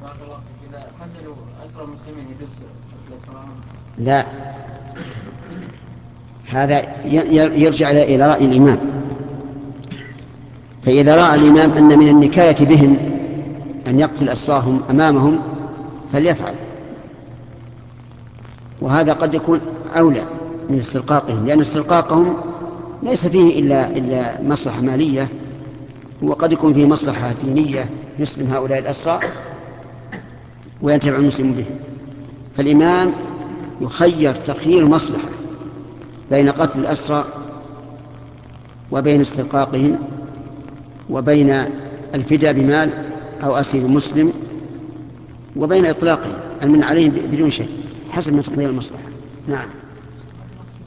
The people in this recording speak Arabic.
بارك الله فيك. إذا قتلوا أسرى المسلمين يجوز إصرارهم؟ لا، هذا يرجع إلى رأي الإمام. فإذا رأى الإمام أن من النكاية بهم أن يقتل أسراهم أمامهم فليفعل، وهذا قد يكون أولى من استرقاقهم، لأن استرقاقهم ليس فيه إلا مصلحة مالية، وقد يكون فيه مصلحة دينية يسلم هؤلاء الأسرى وينتفع المسلم به. فالإمام يخير تخيير مصلحة بين قتل الأسرى وبين استرقاقهم وبين الفداء بمال أو أسير مسلم وبين إطلاقهم المنع عليهم بدون شيء حسب ما تقدير المصلحة. نعم.